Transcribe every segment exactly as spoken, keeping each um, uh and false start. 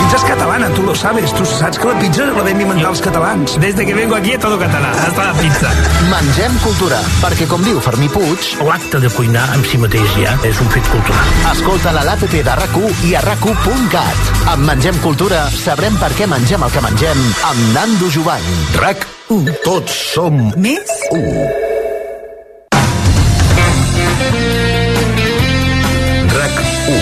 pizza es catalana, tú lo sabes. Tú saps que la pizza la vam inventar els catalans. Desde que vengo aquí todo català, hasta la pizza. Mengem cultura, perquè com diu Fermí Puig... L'acte de cuinar en si mateix ja és un fet cultural. Escolta-la a l'A P P de RAC u i a rac u punt cat. Amb Mengem Cultura sabrem per què mengem el que mengem amb Nando Jovany. RAC u. Tots som més u. RAC u.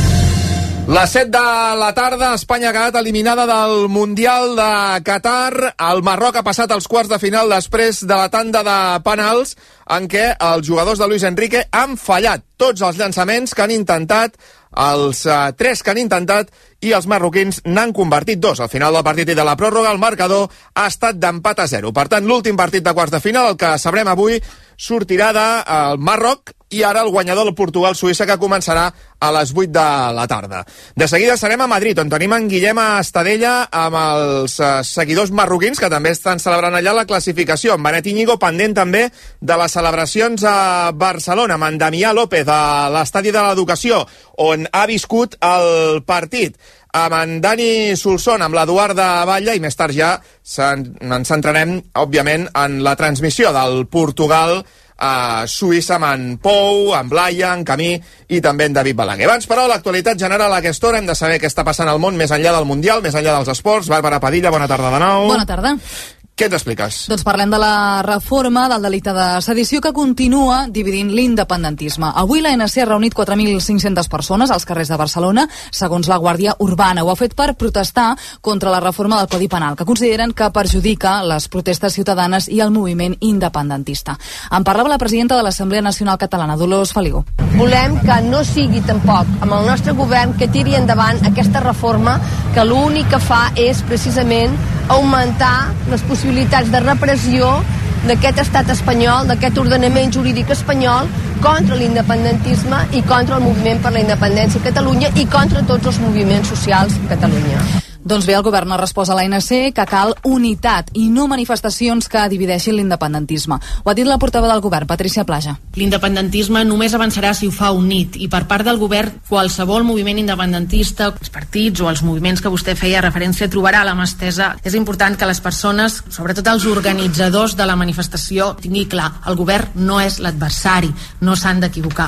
Les set de la tarda, Espanya ha quedat eliminada del Mundial de Qatar. El Marroc ha passat als quarts de final després de la tanda de penals en què els jugadors de Luis Enrique han fallat tots els llançaments que han intentat, els uh, tres que han intentat, i els marroquins n'han convertit dos. Al final del partit i de la pròrroga, el marcador ha estat d'empat a zero. Per tant, l'últim partit de quarts de final, el que sabrem avui, sortirà del Marroc, i ara el guanyador del Portugal-Suïssa, que començarà a les vuit de la tarda. De seguida serem a Madrid, on tenim en Guillem Estadella amb els uh, seguidors marroquins, que també estan celebrant allà la classificació. En Benet Íñigo, pendent també de les celebracions a Barcelona, amb en Damià López a l'Estadi de l'Educació, on ha viscut el partit, amb en Dani Solsona, amb l'Eduard de Batlle, i més tard ja ens centrarem, òbviament, en la transmissió del Portugal a Suïssa, amb en Pou, en Blaya, en Camí i també en David Balaguer. Abans, però, l'actualitat general a aquesta hora. Hem de saber què està passant al món més enllà del Mundial, més enllà dels esports. Bàrbara Padilla, bona tarda de nou. Bona tarda. Què ens expliques? Doncs parlem de la reforma del delicte de sedició que continua dividint l'independentisme. Avui la N C ha reunit quatre mil cinc-centes persones als carrers de Barcelona, segons la Guàrdia Urbana. Ho ha fet per protestar contra la reforma del Codi Penal, que consideren que perjudica les protestes ciutadanes i el moviment independentista. En parlava la presidenta de l'Assemblea Nacional Catalana, Dolors Feliu. Volem que no sigui tampoc amb el nostre govern que tiri endavant aquesta reforma, que l'únic que fa és precisament augmentar les possibilitats de repressió d'aquest estat espanyol, d'aquest ordenament jurídic espanyol contra l'independentisme i contra el moviment per la independència a Catalunya i contra tots els moviments socials a Catalunya. Doncs bé, el govern ha respost a l'A N C que cal unitat i no manifestacions que divideixin l'independentisme. Ho ha dit la portaveu del govern, Patricia Plaja. L'independentisme només avançarà si ho fa unit, i per part del govern qualsevol moviment independentista, els partits o els moviments que vostè feia referència, trobarà la mà estesa. És important que les persones, sobretot els organitzadors de la manifestació, tingui clar, el govern no és l'adversari, no s'han d'equivocar.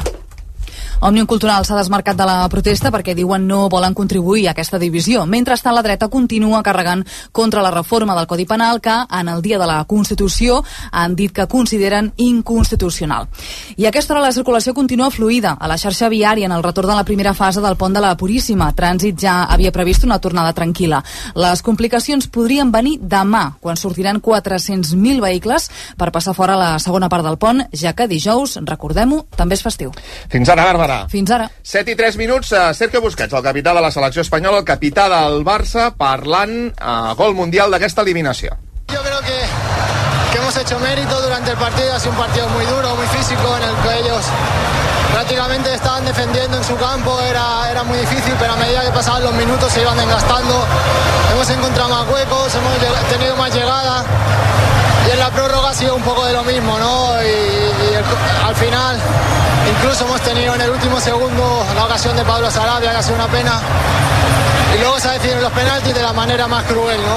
Òmnium Cultural s'ha desmarcat de la protesta perquè diuen no volen contribuir a aquesta divisió. Mentrestant, la dreta continua carregant contra la reforma del Codi Penal que, en el dia de la Constitució, han dit que consideren inconstitucional. I a aquesta hora la circulació continua fluida a la xarxa viària en el retorn de la primera fase del pont de la Puríssima. Trànsit ja havia previst una tornada tranquil·la. Les complicacions podrien venir demà, quan sortiran quatre-cents mil vehicles per passar fora la segona part del pont, ja que dijous, recordem-ho, també és festiu. Fins ara, Bàrbara. Fins ara. set i tres minuts, Sergio Busquets, el capità de la selecció espanyola, el capità del Barça, parlant a gol mundial d'aquesta eliminació. Yo creo que, que hemos hecho mérito durante el partido. Ha sido un partido muy duro, muy físico, en el que ellos prácticamente estaban defendiendo en su campo. Era, era muy difícil, pero a medida que pasaban los minutos se iban desgastando. Hemos encontrado más huecos, hemos tenido más llegadas. Y en la prórroga ha sido un poco de lo mismo, ¿no? Y, y el, al final, incluso hemos tenido en el último segundo la ocasión de Pablo Sarabia, que ha sido una pena. Y luego se ha decidido en los penaltis de la manera más cruel, ¿no?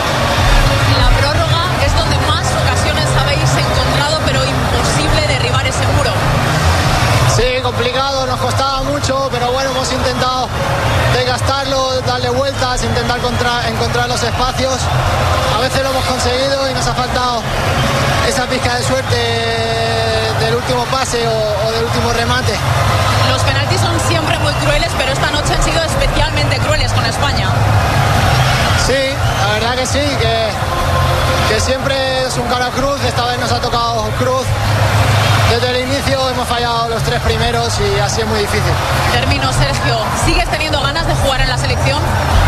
En la prórroga es donde más ocasiones habéis encontrado, pero imposible derribar ese muro. Sí, complicado, nos costaba mucho, pero bueno, hemos intentado desgastarlo, darle vueltas, intentar contra, encontrar los espacios. A veces lo hemos conseguido y nos ha faltado esa pizca de suerte del último pase o, o del último remate. Los penaltis son siempre muy crueles, pero esta noche han sido especialmente crueles con España. Sí, la verdad que sí, que, que siempre es un cara cruz, esta vez nos ha tocado cruz. Desde el inicio hemos fallado los tres primeros y así es muy difícil. Termino, Sergio. ¿Sigues teniendo ganas de jugar en la selección?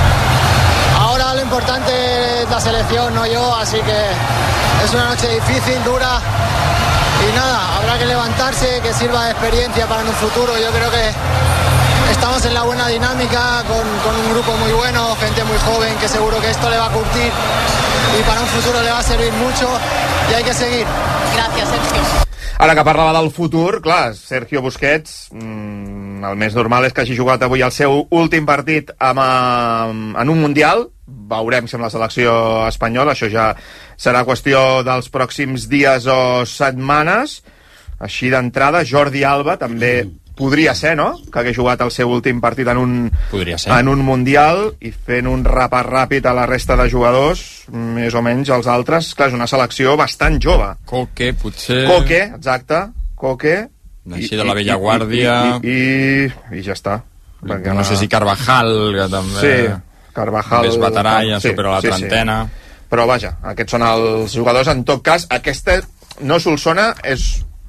Ahora lo importante es la selección, no yo, así que es una noche difícil, dura. Y nada, habrá que levantarse, que sirva de experiencia para en un futuro. Yo creo que estamos en la buena dinámica, con, con un grupo muy bueno, gente muy joven, que seguro que esto le va a curtir y para un futuro le va a servir mucho y hay que seguir. Gracias, Sergio. Ara que parlava del futur, clar, Sergio Busquets, mmm, el més normal és que hagi jugat avui el seu últim partit amb, amb, en un Mundial. Veurem si amb la selecció espanyola, això ja serà qüestió dels pròxims dies o setmanes. Així d'entrada, Jordi Alba també podria ser, no?, que hagués jugat el seu últim partit en un, en un Mundial, i fent un repàs ràpid a la resta de jugadors, més o menys els altres. Clar, és una selecció bastant jove. Koke, potser... Koke, exacte, Koke. Així de la vella guàrdia... I, i, i, i ja està. Perquè no la... sé si Carvajal, que també... Sí, Carvajal... És veterà, ja sí, supera la sí, trentena. Sí. Però vaja, aquests són els jugadors. En tot cas, aquesta no Solsona és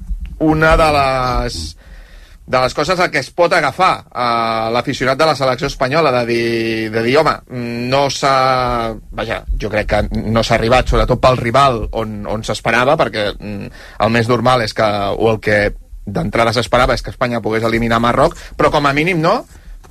una de les... de les coses a què es pot agafar a l'aficionat de la selecció espanyola, de dir, de dir home, no s'ha... Vaja, jo crec que no s'ha arribat, sobretot pel rival on, on s'esperava, perquè el més normal és que, o el que d'entrada s'esperava és que Espanya pogués eliminar Marroc, però com a mínim no,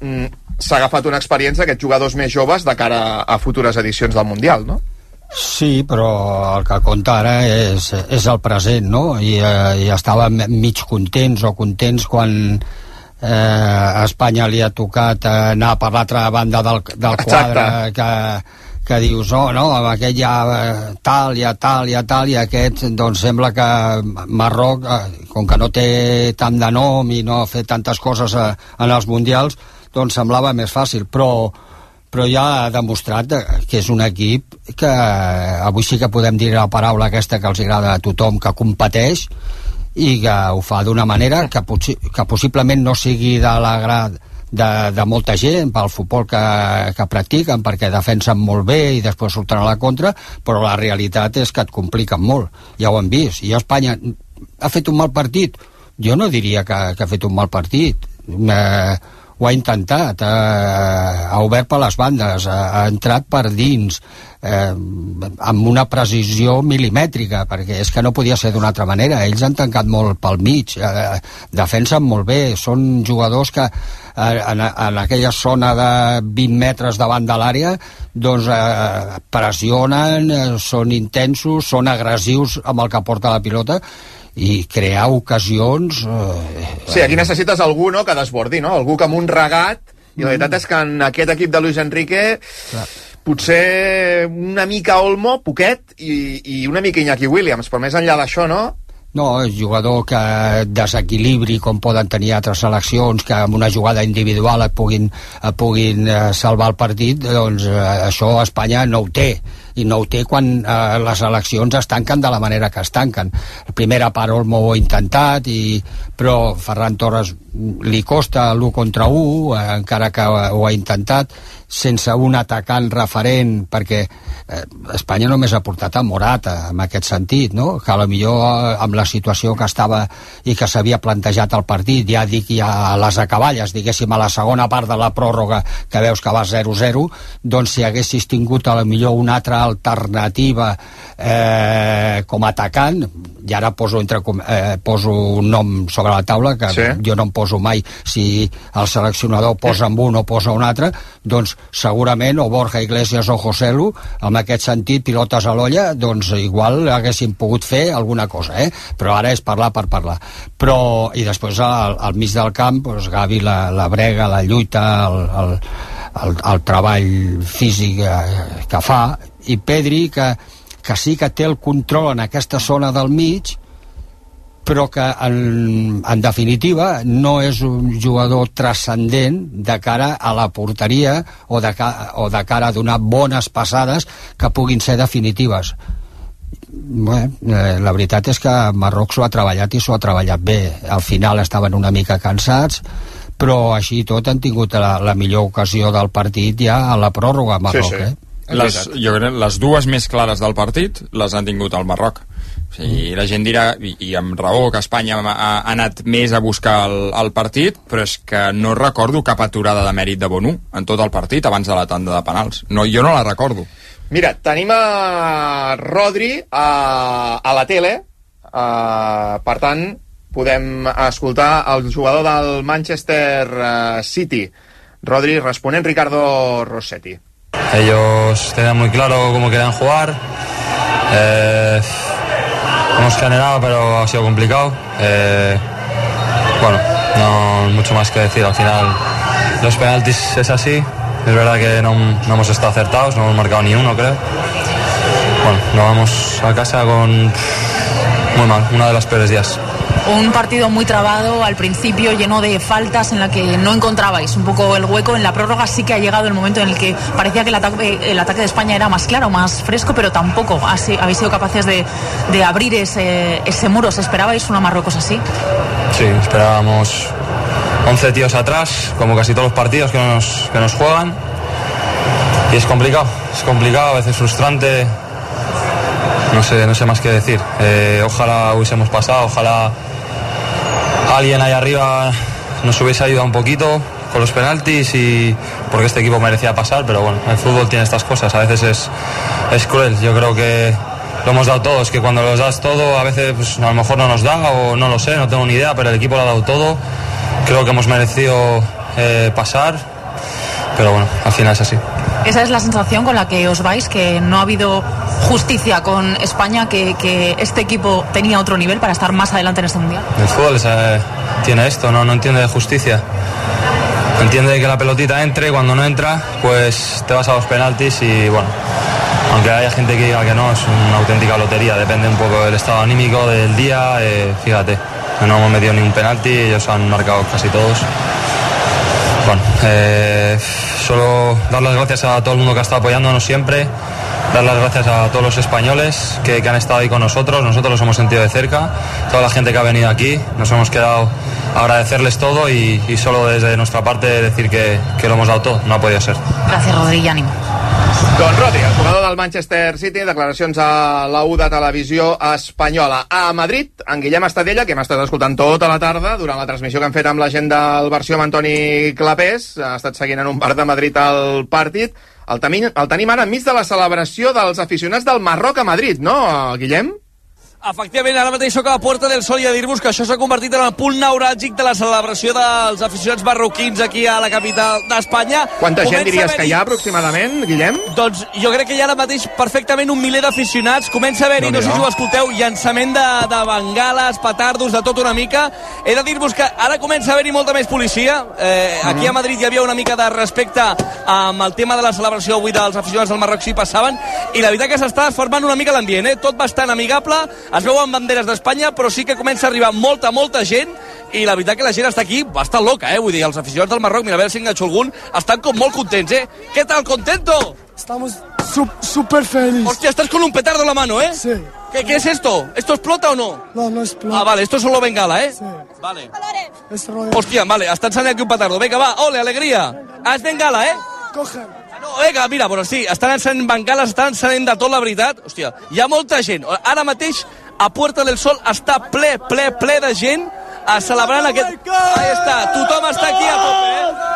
s'ha agafat una experiència aquests jugadors més joves de cara a futures edicions del Mundial, no? Sí, però el que compta ara és, és el present, no? I, eh, i estàvem mig contents o contents quan eh, a Espanya li ha tocat anar per l'altra banda del, del quadre, que, que dius, oh, no, amb aquest ja tal, ja tal, ja tal, i aquest, doncs sembla que Marroc, eh, com que no té tant de nom i no ha fet tantes coses a, en els mundials, doncs semblava més fàcil, però però ja ha demostrat que és un equip que avui sí que podem dir la paraula aquesta que els agrada a tothom, que competeix i que ho fa d'una manera que, possi que possiblement no sigui de l'agrat de, de molta gent pel futbol que, que practiquen, perquè defensen molt bé i després surten a la contra, però la realitat és que et compliquen molt, ja ho hem vist. I Espanya ha fet un mal partit? Jo no diria que, que ha fet un mal partit. eh, ho ha intentat, eh, ha obert per les bandes, ha, ha entrat per dins, eh, amb una precisió milimètrica, perquè és que no podia ser d'una altra manera. Ells han tancat molt pel mig, eh, defensen molt bé, són jugadors que eh, en, en aquella zona de vint metres davant de l'àrea doncs eh, pressionen, eh, són intensos, són agressius amb el que porta la pilota, i crear ocasions... Eh, sí, aquí necessites algú, no?, que desbordi, no? Algú que amb un regat, i la veritat és que en aquest equip de Luis Enrique clar, potser una mica Olmo, poquet, i, i una mica Iñaki Williams, però més enllà d'això, no? No, és jugador que desequilibri com poden tenir altres seleccions, que amb una jugada individual et puguin, et puguin eh, salvar el partit, doncs eh, això a Espanya no ho té, i no ho té quan eh, les eleccions es tanquen de la manera que es tanquen. La primera part Olmo ho ha intentat, i, però Ferran Torres li costa l'u contra u, eh, encara que ho ha intentat, sense un atacant referent, perquè eh, Espanya només ha portat a Morata en aquest sentit, no? Que a lo millor eh, amb la situació que estava i que s'havia plantejat el partit, ja dic ja a les acaballes, diguéssim a la segona part de la pròrroga, que veus que va zero zero, doncs si haguessis tingut a lo millor una altra alternativa eh, com a atacant, i ara poso, entre, eh, poso un nom sobre la taula, que sí, jo no em poso mai si el seleccionador posa amb un o posa un altre, doncs segurament o Borja Iglesias o Joselu, en aquest sentit, pilotes a l'olla, doncs igual haguessin pogut fer alguna cosa, eh? Però ara és parlar per parlar. Però, i després al, al mig del camp, doncs Gavi, la, la brega, la lluita, el, el, el, el treball físic que, que fa, i Pedri, que, que sí que té el control en aquesta zona del mig, però que en, en definitiva no és un jugador transcendent de cara a la porteria o de, o de cara a donar bones passades que puguin ser definitives. Bé, eh, la veritat és que Marroc s'ho ha treballat i s'ho ha treballat bé. Al final estaven una mica cansats, però així i tot han tingut la, la millor ocasió del partit ja a la pròrroga a Marroc. Sí, sí. Eh? Les, jo crec, les dues més clares del partit les han tingut al Marroc. O sigui, la gent dirà, i, i amb raó, que Espanya ha, ha anat més a buscar el, el partit, però és que no recordo cap aturada de mèrit de Bonu en tot el partit abans de la tanda de penals. No, jo no la recordo. Mira, tenim a Rodri a, a la tele, a, per tant, podem escoltar el jugador del Manchester City, Rodri, responent Ricardo Rossetti. Ellos tienen muy claro cómo quieren jugar. Eh, hemos generado, pero ha sido complicado. Eh, bueno, no mucho más que decir. Al final, los penaltis es así. Es verdad que no, no hemos estado acertados, no hemos marcado ni uno, creo. Bueno, nos vamos a casa con muy mal, una de las peores días. Un partido muy trabado al principio, lleno de faltas en la que no encontrabais un poco el hueco. En la prórroga sí que ha llegado el momento en el que parecía que el ataque, el ataque de España era más claro, más fresco, pero tampoco así, habéis sido capaces de, de abrir ese, ese muro. ¿Os esperabais una Marruecos así? Sí, esperábamos once tíos atrás, como casi todos los partidos que nos, que nos juegan. Y es complicado, es complicado, a veces frustrante. No sé, no sé más qué decir. Eh, ojalá hubiésemos pasado, ojalá alguien ahí arriba nos hubiese ayudado un poquito con los penaltis, y porque este equipo merecía pasar, pero bueno, el fútbol tiene estas cosas, a veces es, es cruel. Yo creo que lo hemos dado todo, es que cuando los das todo a veces pues, a lo mejor no nos da, o no lo sé, no tengo ni idea, pero el equipo lo ha dado todo. Creo que hemos merecido eh, pasar, pero bueno, al final es así. Esa es la sensación con la que os vais, que no ha habido justicia con España, que, que este equipo tenía otro nivel para estar más adelante en este Mundial. El fútbol eh, tiene esto, no, no entiende de justicia. Entiende que la pelotita entre, y cuando no entra, pues te vas a los penaltis y bueno, aunque haya gente que diga que no, es una auténtica lotería, depende un poco del estado anímico, del día, eh, fíjate, no hemos metido ni un penalti, ellos han marcado casi todos. Bueno, eh, solo dar las gracias a todo el mundo que ha estado apoyándonos siempre, dar las gracias a todos los españoles que, que han estado ahí con nosotros, nosotros los hemos sentido de cerca, toda la gente que ha venido aquí, nos hemos quedado a agradecerles todo y, y solo desde nuestra parte decir que, que lo hemos dado todo, no ha podido ser. Gràcies, Rodri, i ànim. Doncs Rodri, el jugador del Manchester City, declaracions a la U de Televisió Espanyola. A Madrid, en Guillem Estadella, que hem estat escoltant tota la tarda durant la transmissió que hem fet amb la gent del versió amb Antoni Clapés, ha estat seguint en un bar de Madrid el partit. El tenim, el tenim ara enmig de la celebració dels aficionats del Marroc a Madrid, no, Guillem? Efectivament, ara mateix soc a la Puerta del Sol i a dir-vos que això s'ha convertit en el punt neuràlgic de la celebració dels aficionats marroquins aquí a la capital d'Espanya. Quanta gent diries que hi ha aproximadament, Guillem? Doncs jo crec que hi ha ara mateix perfectament un miler d'aficionats. Comença a haver-hi, no, no sé si ho escolteu, llançament de, de bengales, petardos, de tot una mica. He de dir-vos que ara comença a haver-hi molta més policia. Eh, aquí a Madrid hi havia una mica de respecte amb el tema de la celebració avui dels aficionats del Marroc si passaven, i la veritat que s'està formant una mica l'ambient, eh? Tot bastant amigable. Es veuen banderes d'Espanya, però sí que comença a arribar molta, molta gent, i la veritat que la gent està aquí bastant loca, eh? Vull dir, els aficionats del Marroc, mira, a veure si enganxo algun, estan com molt contents, eh? ¿Qué tal, contento? Estamos súper felices. Hostia, estás con un petardo en la mano, ¿eh? Sí. ¿Qué, ¿Qué es esto? ¿Esto explota o no? No, no explota. Ah, vale, esto es solo bengala, ¿eh? Sí. Vale. Es rollo. Hostia, vale, està ensenyant aquí un petardo. Venga, va, ole, alegria. Ah, és bengala, eh? Coge. No, vinga, mira, però sí, estan encenent bengales, estan encenent de tot, la veritat. Hòstia, hi ha molta gent. Ara mateix a Puerta del Sol està ple, ple, ple de gent a celebrant aquest... Ahí està, tothom està aquí a tope,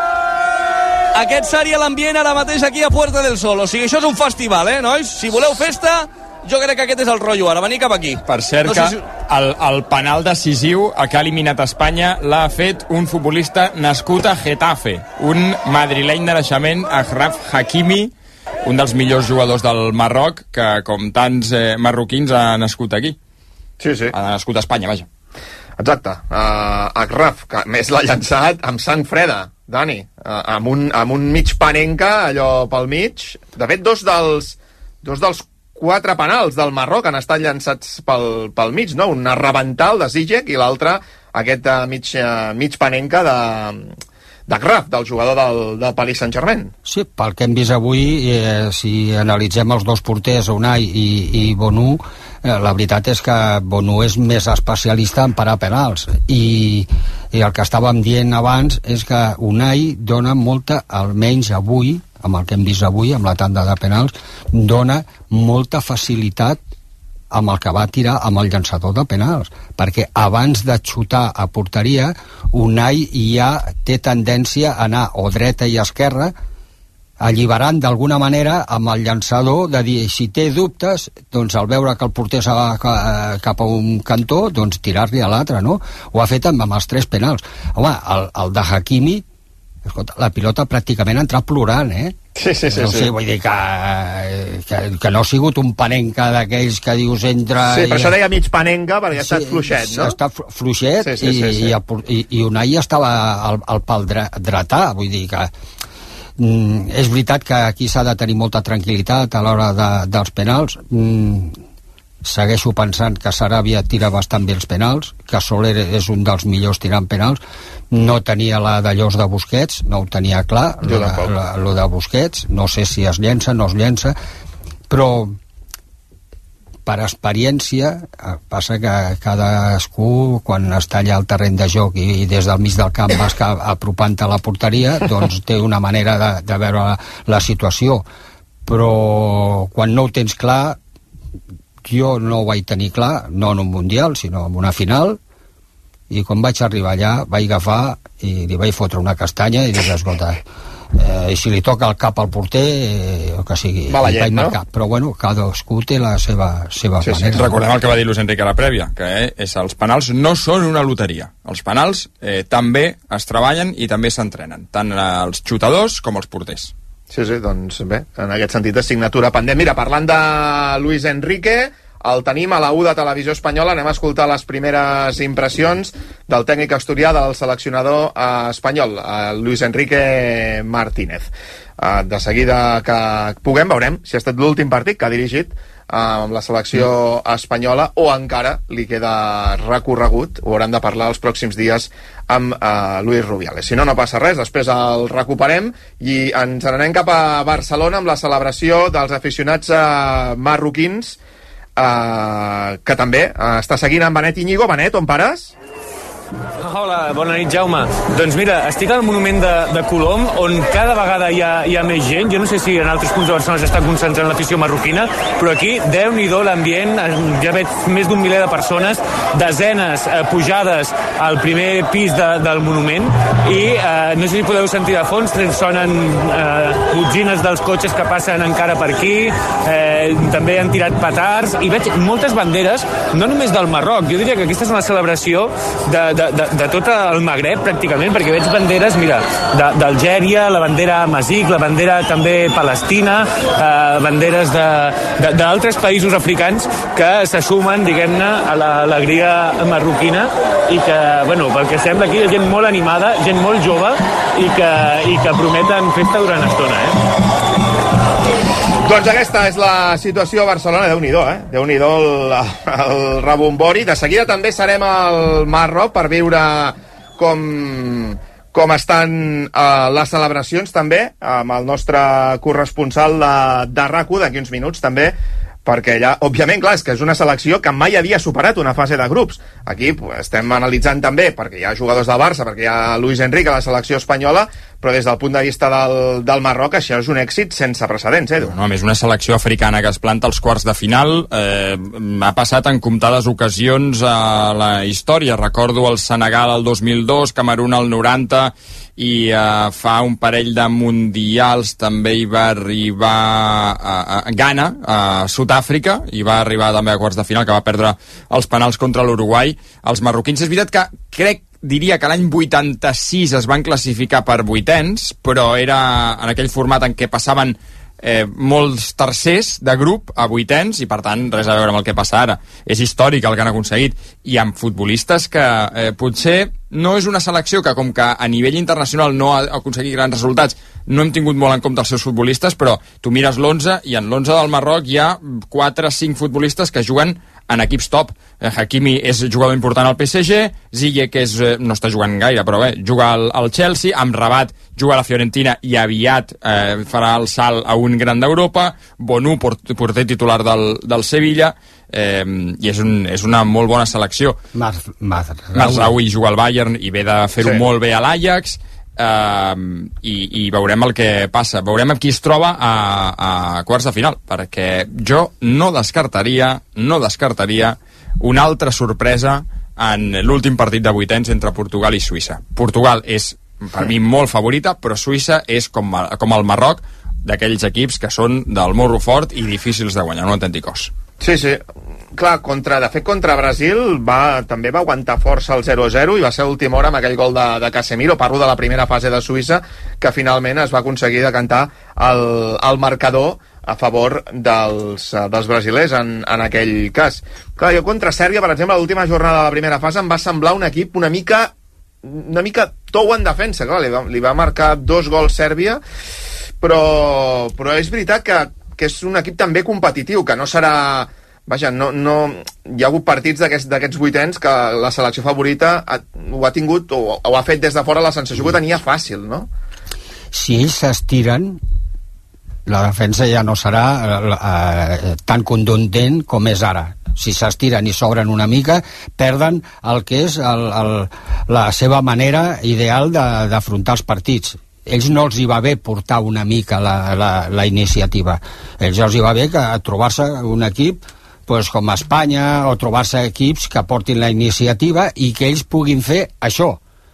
eh? Aquest seria l'ambient ara mateix aquí a Puerta del Sol. O sigui, això és un festival, eh, nois? Si voleu festa, jo crec que aquest és el rotllo ara, venir cap aquí. Per cert, no sé si... que el, el penal decisiu que ha eliminat Espanya l'ha fet un futbolista nascut a Getafe, un madrileny de naixement, Achraf Hakimi, un dels millors jugadors del Marroc, que com tants eh, marroquins ha nascut aquí. Sí, sí. Ha nascut a Espanya, vaja. Exacte. Uh, Achraf, que més l'ha llançat amb sang freda, Dani, uh, amb, un, amb un mig panenca, allò pel mig. De fet, dos dels, dos dels quatre penals del Marroc han estat llançats pel, pel mig, no? Un rebental de Ziyech i l'altre aquest uh, mig, uh, mig panenca de... d'Achraf, del jugador del, del Paris Saint-Germain. Sí, pel que hem vist avui, eh, si analitzem els dos porters, Unai i, i Bonu, eh, la veritat és que Bonu és més especialista en parar penals, i, i el que estàvem dient abans és que Unai dona molta, almenys avui, amb el que hem vist avui, amb la tanda de penals, dona molta facilitat amb el que va tirar amb el llançador de penals, perquè abans de xutar a porteria, Unai ja té tendència a anar o dreta i esquerra, alliberant d'alguna manera amb el llançador, de dir, si té dubtes, doncs al veure que el porter se va cap a un cantó, doncs tirar-li a l'altre, no? Ho ha fet amb, amb els tres penals. Home, el, el de Hakimi escolta, la pilota pràcticament ha entrat plorant, eh? Sí, sí, sí. No sé, sí. vull dir que, que, que no ha sigut un panenca d'aquells que dius entra... Sí, per i... això deia mig panenca, perquè ha estat sí, fluixet, no? Ha estat fluixet, sí, sí, sí, sí. I, i, i Unai estava al, al pal dretà, vull dir que... Mm, és veritat que aquí s'ha de tenir molta tranquil·litat a l'hora de, dels penals. Mm, segueixo pensant que Saràbia tira bastant bé els penals, que Soler és un dels millors tirant penals. No tenia la de Llos de Busquets, no ho tenia clar, lo de, la, lo de Busquets, no sé si es llença, no es llença, però per experiència passa que cadascú, quan està allà al terreny de joc i, i des del mig del camp vas apropant-te a la porteria, doncs té una manera de, de veure la, la situació, però quan no ho tens clar, jo no ho vaig tenir clar, no en un mundial, sinó en una final, i quan vaig arribar allà vaig agafar i li vaig fotre una castanya i dir, escolta, eh, si li toca el cap al porter, eh, o que sigui, va la llet, vaig marcar, no? però bueno, cadascú té la seva, seva sí, manera. Sí. Recordem el que va dir Luis Enrique a la prèvia, que eh, és, els penals no són una loteria, els penals eh, també es treballen i també s'entrenen, tant els xutadors com els porters. Sí, sí, doncs bé, en aquest sentit de signatura pendent. Mira, parlant de Luis Enrique, el tenim a la U de Televisió Espanyola. Anem a escoltar les primeres impressions del tècnic asturià del seleccionador eh, espanyol, eh, Luis Enrique Martínez. Eh, de seguida que puguem, veurem si ha estat l'últim partit que ha dirigit eh, amb la selecció espanyola o encara li queda recorregut. Ho hauran de parlar els pròxims dies amb eh, Luis Rubiales. Si no, no passa res, després el recuperem i ens n'anem cap a Barcelona amb la celebració dels aficionats eh, marroquins, Uh, que també uh, està seguint amb Benet Íñigo. Benet, on pares? Hola, bona nit, Jaume. Doncs mira, estic al monument de, de Colom, on cada vegada hi ha, hi ha més gent. Jo no sé si en altres punts de Barcelona s'està concentrant l'afició marroquina, però aquí, Déu-n'hi-do l'ambient, ja veig més d'un miler de persones, desenes eh, pujades al primer pis de, del monument, i eh, no sé si podeu sentir de fons, sonen eh, botzines dels cotxes que passen encara per aquí, eh, també han tirat petards, i veig moltes banderes, no només del Marroc, jo diria que aquesta és una celebració de, de, de, de tot el Magreb, pràcticament, perquè veig banderes, mira, d'Algèria, la bandera Amazic, la bandera també palestina, eh, banderes d'altres països africans que se sumen, diguem-ne, a l'alegria marroquina, i que, bueno, pel que sembla aquí hi ha gent molt animada, gent molt jove, i que, i que prometen festa durant estona, eh? Doncs aquesta és la situació a Barcelona. Déu-n'hi-do, eh? Déu-n'hi-do el, el rebombori. De seguida també serem al Marroc per veure com, com estan uh, les celebracions també, amb el nostre corresponsal de, de RAC u d'aquí uns minuts també, perquè allà, òbviament, clar, és que és una selecció que mai havia superat una fase de grups. Aquí pues, estem analitzant també, perquè hi ha jugadors del Barça, perquè hi ha Luis Enrique a la selecció espanyola, però des del punt de vista del, del Marroc això és un èxit sense precedents, eh? No, a més, una selecció africana que es planta als quarts de final eh, ha passat en comptades ocasions a la història. Recordo el Senegal el dos mil dos, Camerun el noranta, i eh, fa un parell de mundials també hi va arribar a, a Ghana, a Sud-àfrica, i va arribar també a quarts de final, que va perdre els penals contra l'Uruguai. Els marroquins, és veritat que crec diria que l'any vuitanta-sis es van classificar per vuitens, però era en aquell format en què passaven eh, molts tercers de grup a vuitens, i per tant res a veure amb el que passa ara. És històric el que han aconseguit, i amb futbolistes que eh, potser no és una selecció que, com que a nivell internacional no ha aconseguit grans resultats, no hem tingut molt en compte els seus futbolistes, però tu mires l'onze i en l'onze del Marroc hi ha quatre o cinc futbolistes que juguen en equips top. Hakimi és jugador important al P S G, Ziyech, que és, no està jugant gaire, però bé, juga al, al Chelsea, Amrabat juga a la Fiorentina i aviat eh, farà el salt a un gran d'Europa, Bonu, port, porter titular del, del Sevilla, eh, i és, un, és una molt bona selecció. Mazraoui juga al Bayern i ve de fer-ho sí. molt bé a l'Ajax, Uh, i, i veurem el que passa, veurem amb qui es troba a, a quarts de final, perquè jo no descartaria no descartaria una altra sorpresa en l'últim partit de vuitens entre Portugal i Suïssa. Portugal és per mi molt favorita, però Suïssa és com, com el Marroc, d'aquells equips que són del morro fort i difícils de guanyar, un autèntic os. Sí, sí, clar, contra, de fet, contra Brasil va, també va aguantar força el zero a zero i va ser a última hora amb aquell gol de, de Casemiro. Parlo de la primera fase de Suïssa, que finalment es va aconseguir decantar el, el marcador a favor dels, dels brasilers en, en aquell cas. Clar, jo contra Sèrbia, per exemple, l'última jornada de la primera fase em va semblar un equip una mica una mica tou en defensa. Clar, li va, li va marcar dos gols Sèrbia, però, però és veritat que, que és un equip també competitiu, que no serà... Vaja, no, no, hi ha hagut partits d'aquests d'aquests vuitens que la selecció favorita ha, ho ha tingut o, o ha fet des de fora la sensació que tenia fàcil, no? Si ells s'estiren, la defensa ja no serà eh, tan contundent com és ara. Si s'estiren i s'obren una mica, perden el que és el, el, la seva manera ideal d'afrontar els partits. Ells no els hi va bé portar una mica la, la, la iniciativa. Ells els hi va bé que trobar-se un equip pues, com Espanya, o trobar-se equips que portin la iniciativa i que ells puguin fer això,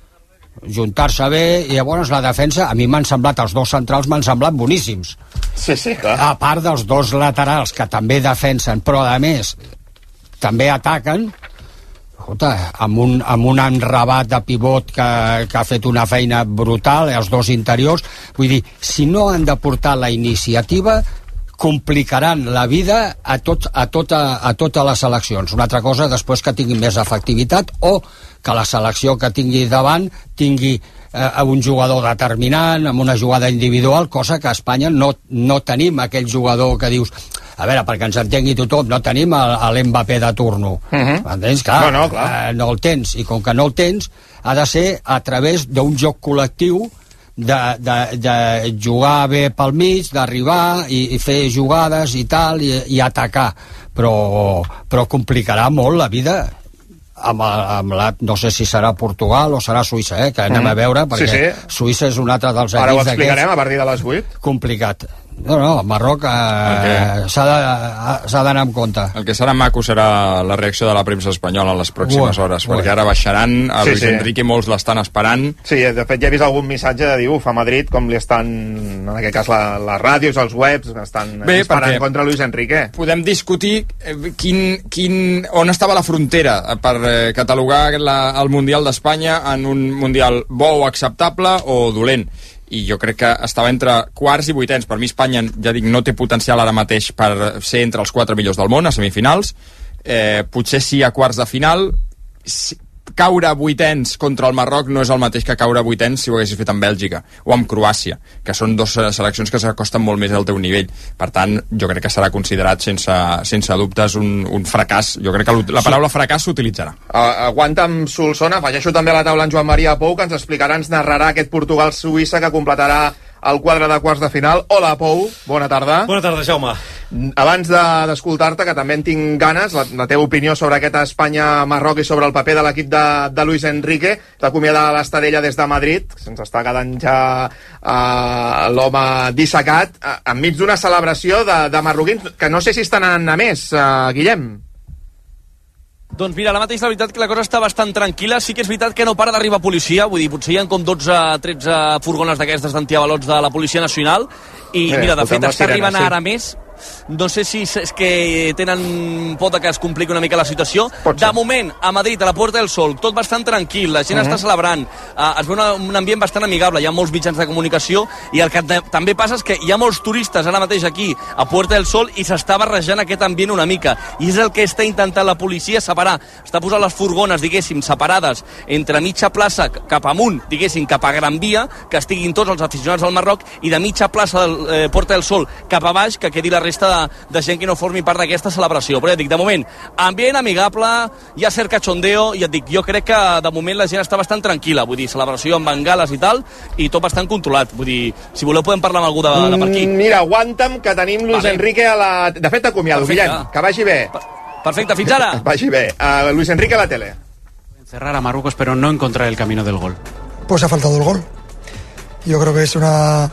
juntar-se bé. I llavors la defensa, a mi m'han semblat, els dos centrals m'han semblat boníssims. Sí, sí, clar. A part dels dos laterals que també defensen, però a més també ataquen, escolta, amb un, amb un enrabat de pivot que, que ha fet una feina brutal, els dos interiors. Vull dir, si no han de portar la iniciativa, complicaran la vida a, tot, a, tota, a totes les seleccions. Una altra cosa, després que tinguin més efectivitat o que la selecció que tingui davant tingui eh, un jugador determinant, amb una jugada individual, cosa que a Espanya no, no tenim aquell jugador que dius, a veure, perquè ens entengui tothom, no tenim l'Mbappé de turno. Uh-huh. Entens? Clar, no, no, clar. Eh, no el tens, i com que no el tens, ha de ser a través d'un joc col·lectiu de, de, de jugar bé pel mig, d'arribar i, i fer jugades i tal, i, i atacar, però, però complicarà molt la vida amb, amb la, no sé si serà Portugal o serà Suïssa, eh, que anem mm. a veure, perquè sí, sí. Suïssa és un altre dels equips. Ara ho explicarem a partir de les vuit. Complicat. No, no, el Marroc eh, s'ha d'anar amb compte. El que serà maco serà la reacció de la premsa espanyola en les pròximes ué, hores, ué. perquè ara baixaran, a sí, Luis sí. Enrique molts l'estan esperant. Sí, de fet ja he vist algun missatge de dir, uf, a Madrid com li estan, en aquest cas la, les ràdios, els webs, estan Bé, esperant contra Luis Enrique. Podem discutir quin, quin, on estava la frontera per eh, catalogar la, el Mundial d'Espanya en un Mundial bo o acceptable o dolent. I jo crec que estava entre quarts i vuitens. Per mi Espanya, ja dic, no té potencial ara mateix per ser entre els quatre millors del món a semifinals. Eh, potser sí a quarts de final. Si, caure a vuitens contra el Marroc no és el mateix que caure a vuitens si ho haguessis fet amb Bèlgica o amb Croàcia, que són dues seleccions que s'acosten molt més al teu nivell. Per tant, jo crec que serà considerat sense, sense dubtes un, un fracàs. Jo crec que la paraula fracàs s'utilitzarà. Uh, aguanta amb Solsona, afegeixo també a la taula en Joan Maria Pou, que ens explicarà, ens narrarà aquest Portugal-Suïssa que completarà el quadre de quarts de final. Hola, Pou, bona tarda. Bona tarda, Jaume. Abans d'escoltar-te, que també en tinc ganes, la, la teva opinió sobre aquest Espanya-Marroc i sobre el paper de l'equip de, de Luis Enrique, l'acomiada de l'Estadella des de Madrid, se'ns està quedant ja uh, l'home dissecat, uh, enmig d'una celebració de, de marroquins, que no sé si estan anant a més, uh, Guillem. Doncs mira, la mateixa la veritat que la cosa està bastant tranquil·la. Sí que és veritat que no para d'arribar policia, vull dir, potser hi ha com dotze tretze furgones d'aquestes d'antiavalots de la Policia Nacional i eh, mira, de fet està arribant sí. ara més. No sé si és que tenen por que es compliqui una mica la situació. De moment, a Madrid, a la Puerta del Sol, tot bastant tranquil, la gent uh -huh. està celebrant, uh, es veu una, un ambient bastant amigable, hi ha molts mitjans de comunicació, i el que també passa és que hi ha molts turistes ara mateix aquí, a Puerta del Sol, i s'està barrejant aquest ambient una mica, i és el que està intentant la policia separar, està posant les furgones, diguéssim, separades entre mitja plaça cap amunt, diguéssim, cap a Gran Via, que estiguin tots els aficionats al Marroc, i de mitja plaça del eh, Puerta del Sol cap a baix, que quedi la resta de, de gent que no formi part d'aquesta celebració. Però ja et dic, de moment, ambient amigable, hi ha cert cachondeo, i et dic, jo crec que de moment la gent està bastant tranquil·la, vull dir, celebració amb bengales i tal, i tot bastant controlat. Vull dir, si voleu podem parlar amb algú de, de per aquí. Mira, aguanta'm, que tenim Luis vale. Enrique a la... De fet, t'acomiado, Guillem, que vagi bé. Perfecte, fins ara. Vagi bé. Uh, Luis Enrique a la tele. Cerrar a Marruecos, pero no encontrar el camino del gol. Pues ha faltado el gol. Yo creo que es una...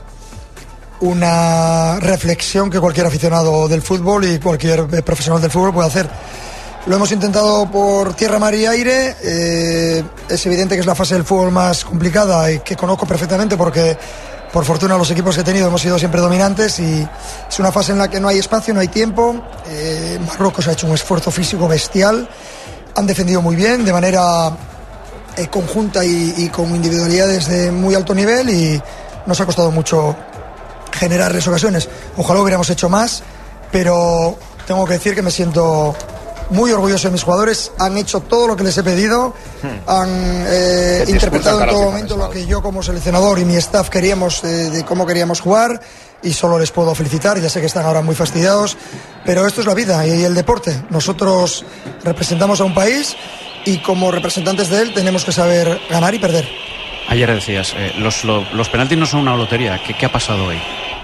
una reflexión que cualquier aficionado del fútbol y cualquier profesional del fútbol puede hacer. Lo hemos intentado por tierra, mar y aire. Eh, es evidente que es la fase del fútbol más complicada y que conozco perfectamente porque por fortuna los equipos que he tenido hemos sido siempre dominantes y es una fase en la que no hay espacio, no hay tiempo. eh, Marruecos ha hecho un esfuerzo físico bestial, han defendido muy bien de manera eh, conjunta y, y con individualidades de muy alto nivel y nos ha costado mucho generarles ocasiones. Ojalá hubiéramos hecho más, pero tengo que decir que me siento muy orgulloso de mis jugadores. Han hecho todo lo que les he pedido, hmm. han eh, interpretado en todo momento lo que yo como seleccionador y mi staff queríamos, eh, de cómo queríamos jugar, y solo les puedo felicitar. Ya sé que están ahora muy fastidiados, pero esto es la vida y el deporte. Nosotros representamos a un país y como representantes de él tenemos que saber ganar y perder. Ayer decías, eh, los, lo, los penaltis no son una lotería. ¿Qué, ¿Qué ha pasado hoy?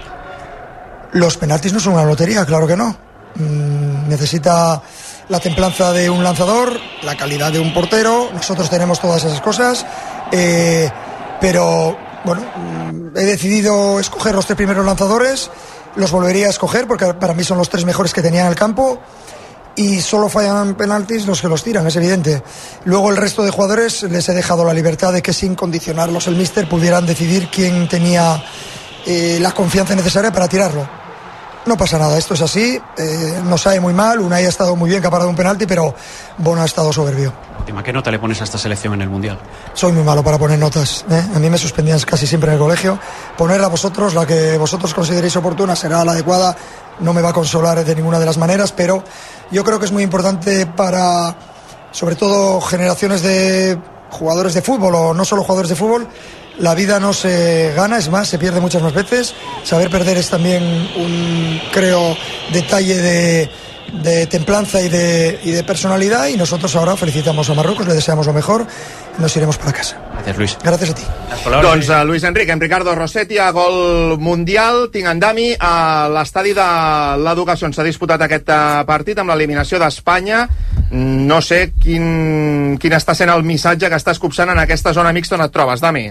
Los penaltis no son una lotería, claro que no. Mm, necesita la templanza de un lanzador, la calidad de un portero. Nosotros tenemos todas esas cosas, eh, pero bueno, mm, he decidido escoger los tres primeros lanzadores. Los volvería a escoger porque para mí son los tres mejores que tenía en el campo. Y solo fallan penaltis los que los tiran, es evidente. Luego el resto de jugadores les he dejado la libertad de que sin condicionarlos el míster pudieran decidir quién tenía eh, la confianza necesaria para tirarlo. No pasa nada, esto es así, eh, nos sabe muy mal. Unai ha estado muy bien, que ha parado un penalti, pero Bono ha estado soberbio. Última, ¿qué nota le pones a esta selección en el Mundial? Soy muy malo para poner notas, ¿eh? A mí me suspendían casi siempre en el colegio. Ponerla a vosotros, la que vosotros consideréis oportuna, será la adecuada. No me va a consolar de ninguna de las maneras, pero yo creo que es muy importante para, sobre todo, generaciones de jugadores de fútbol, o no solo jugadores de fútbol. La vida no se gana, es más, se pierde muchas más veces. Saber perder es también un, creo, detalle de, de templanza y de, y de personalidad, y nosotros ahora felicitamos a Marruecos, le deseamos lo mejor i nos iremos para casa. Gràcies, Luis. Gràcies a ti. Doncs uh, Luis Enrique, en Ricardo Rossetti a gol mundial, Tingandami a l'estadi de l'Educació on s'ha disputat aquest uh, partit amb l'eliminació d'Espanya. No sé quin, quin està sent el missatge que estàs copsant en aquesta zona mixta on et trobes, Dami.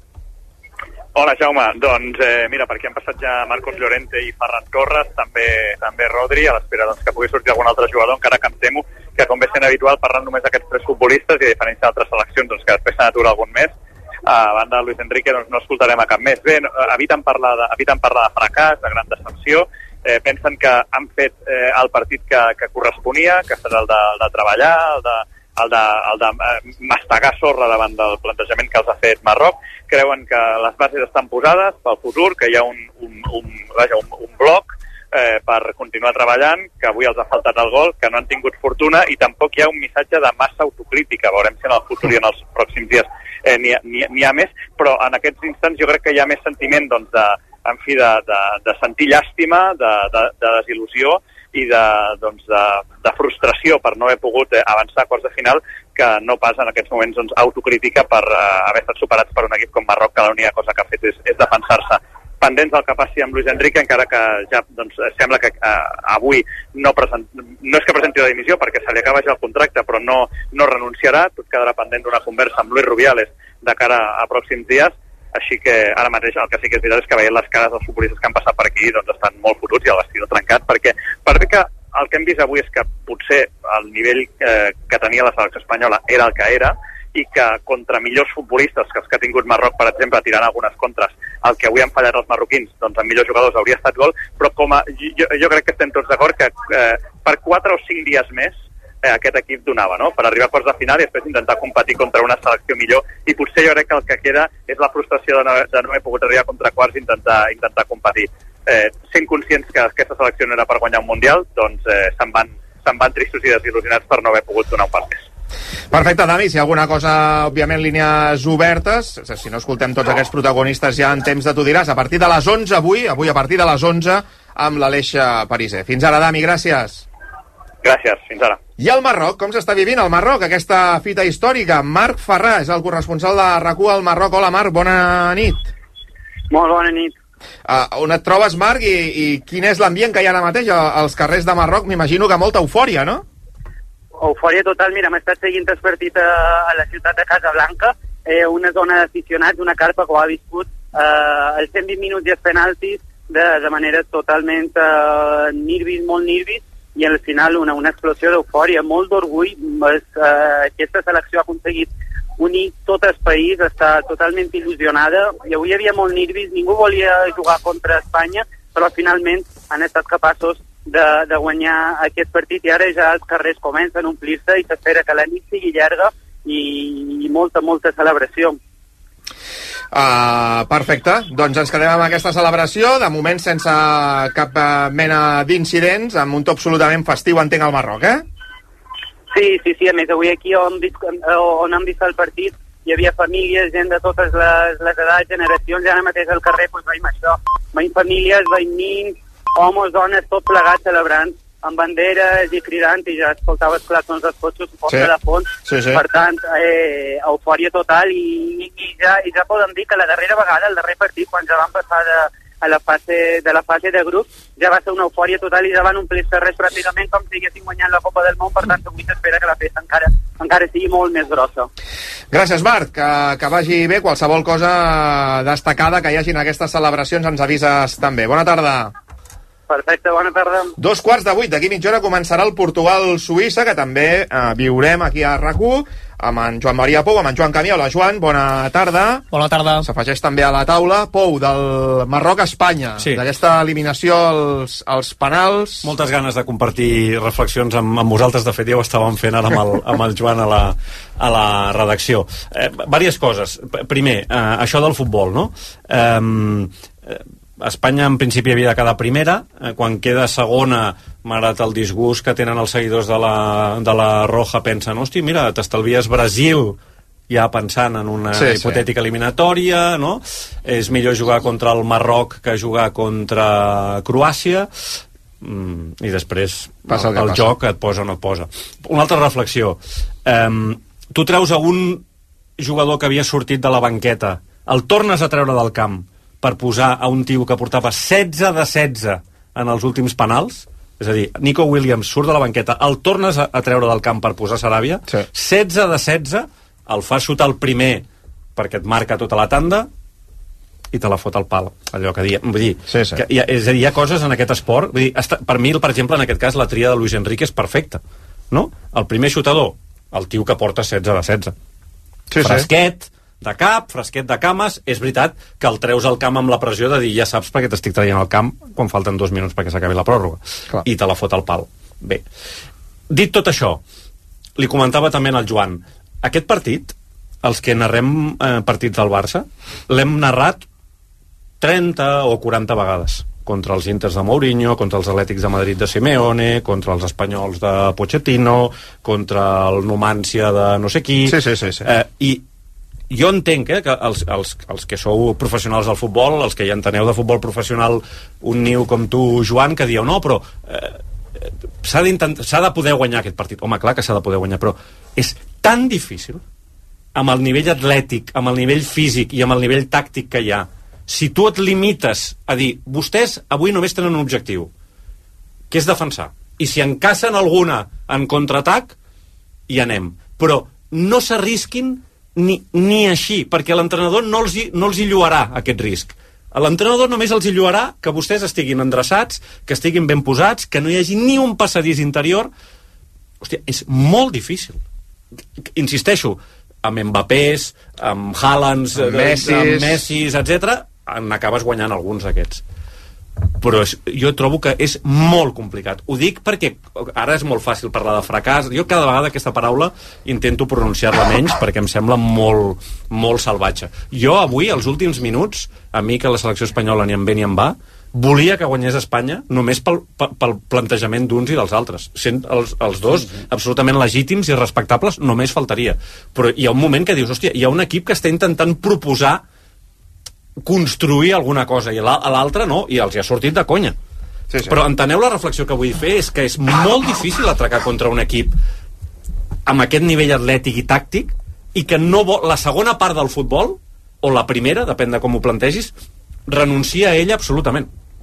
Hola, Jaume. Doncs eh, mira, perquè han passat ja Marcos Llorente i Ferran Torres, també també Rodri, a l'espera doncs, que pugui sortir algun altre jugador, encara que em temo que, com ve sent habitual, parlant només d'aquests tres futbolistes i a diferència d'altres seleccions, doncs, que després se n'atura algun més, a banda de Luis Enrique doncs, no escoltarem a cap més. Bé, no, eviten, parlar de, eviten parlar de fracàs, de gran decepció, eh, pensen que han fet eh, el partit que, que corresponia, que serà el de, el de treballar, el de el de, el de eh, mastegar sorra davant del plantejament que els ha fet Marroc. Creuen que les bases estan posades pel futur, que hi ha un, un, un, vaja, un, un bloc eh, per continuar treballant, que avui els ha faltat el gol, que no han tingut fortuna, i tampoc hi ha un missatge de massa autocrítica. Veurem si en el futur i en els pròxims dies eh, n'hi ha, n'hi ha més, però en aquests instants jo crec que hi ha més sentiment doncs, de, en fi, de, de, de sentir llàstima, de, de, de desil·lusió, i de, doncs, de, de frustració per no haver pogut eh, avançar a quarts de final, que no pas en aquests moments doncs, autocrítica per eh, haver estat superats per un equip com Marroc, que l'única cosa que ha fet és, és defensar-se. Pendents del que passi amb Luis Enrique, encara que ja doncs, sembla que eh, avui no, present, no és que presenti la dimissió perquè se li acaba ja el contracte, però no, no renunciarà. Tot quedarà pendent d'una conversa amb Luis Rubiales de cara a pròxims dies. Així que ara mateix el que sí que és veritat és que veient les cares dels futbolistes que han passat per aquí doncs estan molt fotuts i el vestidor trencat, perquè per bé que el que hem vist avui és que potser el nivell eh, que tenia la selecció espanyola era el que era, i que contra millors futbolistes que els que ha tingut Marroc, per exemple, tirant algunes contres, el que avui han fallat els marroquins, doncs amb millors jugadors hauria estat gol, però com a, jo, jo crec que estem tots d'acord que eh, per quatre o cinc dies més Eh, aquest equip donava, no? Per arribar a quarts de final i després intentar competir contra una selecció millor, i potser jo crec que el que queda és la frustració de no, de no haver pogut arribar contra quarts i intentar, intentar competir. Eh, sent conscients que aquesta selecció no era per guanyar un Mundial, doncs eh, se'n van, se'n van tristos i desil·lusionats per no haver pogut donar un pas més. Perfecte, Dami, si hi ha alguna cosa, òbviament, línies obertes, si no escoltem tots aquests protagonistes ja en temps de tu diràs, a partir de les onze avui, avui a partir de les onze, amb l'Aleix Pariser. Fins ara, Dami, gràcies. Gràcies, fins ara. I el Marroc, com s'està vivint el Marroc, aquesta fita històrica? Marc Ferrà és el corresponsal de RAC u al Marroc. Hola, Marc, bona nit. Molt bona nit. Uh, on et trobes, Marc, i, i quin és l'ambient que hi ha ara mateix als carrers de Marroc? M'imagino que molta eufòria, no? Eufòria total. Mira, m'he estat seguint el partit a, a la ciutat de Casablanca, eh, una zona d'aficionats, una carpa que ho ha viscut eh, els cent vint minuts i els penaltis de, de manera totalment eh, nervis, molt nervis, i al final una, una explosió d'eufòria, molt d'orgull. Eh, aquesta selecció ha aconseguit unir tot el país, està totalment il·lusionada, i avui hi havia molt nervis, ningú volia jugar contra Espanya, però finalment han estat capaços de, de guanyar aquest partit, i ara ja els carrers comencen a omplir-se i s'espera que la nit sigui llarga i, i molta, molta celebració. Uh, perfecte, doncs ens quedem amb aquesta celebració, de moment sense cap uh, mena d'incidents, amb un to absolutament festiu, entenc, al Marroc, eh? Sí, sí, sí, a més avui aquí on, on hem vist el partit hi havia famílies, gent de totes les, les edats, generacions, i ara mateix al carrer doncs, veiem això, veiem famílies, veiem nins, homes, dones, tot plegats celebrant amb banderes i cridant, i ja escoltava els claxons dels cotxes, suposo sí. de fons, sí, sí. Per tant, eh, eufòria total, i, i, ja, i ja podem dir que la darrera vegada, el darrer partit, quan ja van passar de, a la fase, de la fase de grup, ja va ser una eufòria total i ja van omplir-se res pràcticament com si haguessin guanyat la Copa del Món, per tant avui s'espera que la festa encara, encara sigui molt més grossa. Gràcies, Marc, que, que vagi bé. Qualsevol cosa destacada que hi hagi en aquestes celebracions ens avises també. Bona tarda. Perfecte, bona tarda. Dos quarts de vuit, d'aquí mitja hora començarà el Portugal-Suïssa, que també eh, viurem aquí a RAC u, amb en Joan Maria Pou, amb en Joan Camí. Hola, Joan, bona tarda. Bona tarda. S'afegeix també a la taula Pou, del Marroc-Espanya, sí. D'aquesta eliminació als, als penals. Moltes ganes de compartir reflexions amb, amb vosaltres. De fet, ja ho estàvem fent ara amb el, amb el Joan a la, a la redacció. Eh, vàries coses. Primer, eh, això del futbol, no? Eh, Espanya en principi havia de quedar primera, eh, quan queda segona, malgrat el disgust que tenen els seguidors de la, de la Roja, pensen, hosti, mira, t'estalvies Brasil ja pensant en una sí, hipotètica sí. eliminatòria, no? És millor jugar contra el Marroc que jugar contra Croàcia, mm, i després passa el, el, el joc et posa o no et posa. Una altra reflexió. Um, tu treus a un jugador que havia sortit de la banqueta, el tornes a treure del camp per posar a un tio que portava setze de setze en els últims penals, és a dir, Nico Williams surt de la banqueta, el tornes a, a treure del camp per posar Saràbia, sí. setze de setze, el fa xutar el primer perquè et marca tota la tanda i te la fot al pal, allò que diem. Vull dir, sí, sí. Que hi ha, és a dir, hi ha coses en aquest esport, vull dir, està, per mi, per exemple, en aquest cas, la tria de Luis Enrique és perfecta, no? El primer xutador, el tio que porta setze de setze. Sí, Fresquet, sí. de cap, fresquet de cames, és veritat que el treus al camp amb la pressió de dir ja saps perquè t'estic traient al camp quan falten dos minuts perquè s'acabi la pròrroga. Clar. I te la fot al pal. Bé, dit tot això, li comentava també al Joan, aquest partit, els que narrem eh, partits del Barça, l'hem narrat trenta o quaranta vegades, contra els Inters de Mourinho, contra els Atlètics de Madrid de Simeone, contra els espanyols de Pochettino, contra el Numancia de no sé qui. Sí, sí, sí. sí. Eh, I jo entenc eh, que els, els, els que sou professionals del futbol, els que ja enteneu de futbol professional, un niu com tu, Joan, que dieu, no, però eh, s'ha de poder guanyar aquest partit. Home, clar que s'ha de poder guanyar, però és tan difícil, amb el nivell atlètic, amb el nivell físic i amb el nivell tàctic que hi ha. Si tu et limites a dir, vostès avui només tenen un objectiu, que és defensar, i si encaixen alguna en contraatac, hi anem. Però no s'arrisquin Ni, ni així, perquè l'entrenador no els, hi, no els hi lluarà aquest risc. L'entrenador només els hi lluarà que vostès estiguin endreçats, que estiguin ben posats, que no hi hagi ni un passadís interior. Hòstia, és molt difícil. Insisteixo, amb Mbappés, amb Haalands, amb Messis, amb Messis etcètera, n'acabes guanyant alguns d'aquests. Però és, jo trobo que és molt complicat. Ho dic perquè ara és molt fàcil parlar de fracàs. Jo cada vegada aquesta paraula intento pronunciar-la menys perquè em sembla molt, molt salvatge. Jo avui, els últims minuts, a mi que la selecció espanyola ni en ve ni en va, volia que guanyés Espanya només pel, pel plantejament d'uns i dels altres. Sent els, els dos sí, sí. absolutament legítims i respectables, només faltaria. Però hi ha un moment que dius, hòstia, hi ha un equip que està intentant proposar construir alguna cosa, i l'altre no, i els hi ha sortit de conya. Sí, sí. Però enteneu la reflexió que vull fer, és que és molt difícil atracar contra un equip amb aquest nivell atlètic i tàctic, i que no vol, la segona part del futbol, o la primera, depèn de com ho plantegis, renuncia a ella absolutament.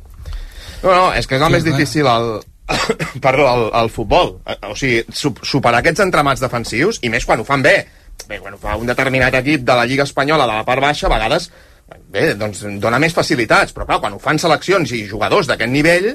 No, no, és que és el sí, més difícil el, perdó, el, el futbol. O sigui, superar aquests entramats defensius, i més quan ho fan bé. Bé, quan ho fa un determinat equip de la Lliga Espanyola de la part baixa, a vegades bé, doncs dona més facilitats, però clar, quan ho fan seleccions i jugadors d'aquest nivell,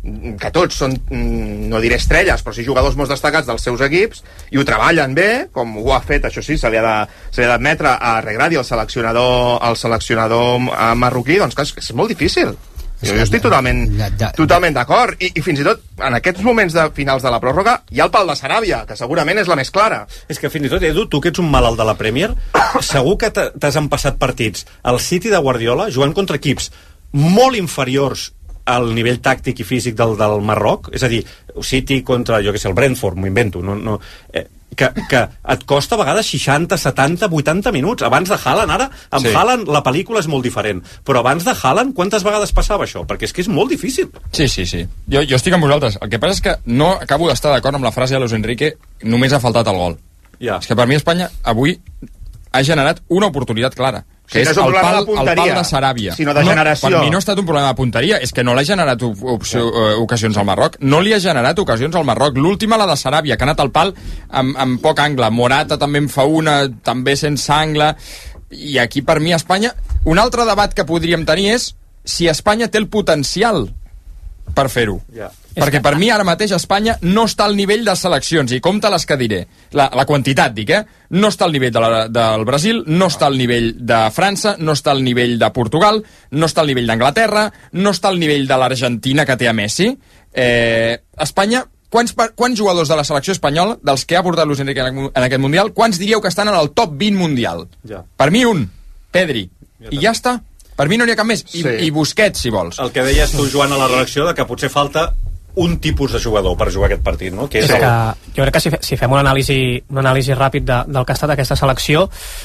que tots són, no diré estrelles, però sí jugadors molt destacats dels seus equips, i ho treballen bé, com ho ha fet, això sí, se li ha d'admetre a Regradi, el seleccionador, el seleccionador marroquí, doncs que és, és molt difícil. Jo, jo estic totalment, totalment d'acord, I, i fins i tot en aquests moments de finals de la pròrroga hi ha el pal de Saràbia, que segurament és la més clara. És que fins i tot, Edu, tu que ets un malalt de la Premier, segur que t'has empassat partits al City de Guardiola jugant contra equips molt inferiors al nivell tàctic i físic del, del Marroc, és a dir, City contra, jo que sé, el Brentford, m'ho invento, no, no, eh, que, que et costa a vegades seixanta, setanta, vuitanta minuts. Abans de Haaland, ara, amb sí. Haaland la pel·lícula és molt diferent, però abans de Haaland, quantes vegades passava això? Perquè és que és molt difícil. Sí, sí, sí. Jo, jo estic amb vosaltres. El que passa és que no acabo d'estar d'acord amb la frase de Luis Enrique, només ha faltat el gol. Ja. És que per mi Espanya avui ha generat una oportunitat clara, que si és, no és el, pal, de el pal de Saràbia. Sinó de generació. No, per mi no ha estat un problema de punteria, és que no l'ha generat opció, uh, ocasions al Marroc. No li ha generat ocasions al Marroc. L'última, la de Saràbia, que ha anat al pal amb, amb poc angle. Morata també en fa una, també sense angle. I aquí, per mi, Espanya... Un altre debat que podríem tenir és si Espanya té el potencial per fer-ho. Ja. Perquè per mi ara mateix Espanya no està al nivell de seleccions, i compta les que diré. La, la quantitat, dic, eh? No està al nivell de la, del Brasil, no està al nivell de França, no està al nivell de Portugal, no està al nivell d'Anglaterra, no està al nivell de l'Argentina, que té a Messi. Eh, Espanya, quants, quants jugadors de la selecció espanyola, dels que ha portat Luis Enrique en aquest Mundial, quants diríeu que estan en el top vint mundial? Ja. Per mi un, Pedri. Ja I ja està. Per mi no n'hi ha cap més. I, sí. I Busquets, si vols. El que deies tu, Joan, a la redacció, de que potser falta un tipus de jugador per jugar aquest partit, no? Que és, és el... que jo crec que si, fe, si fem un anàlisi, un anàlisi ràpid de, del que ha estat aquesta selecció,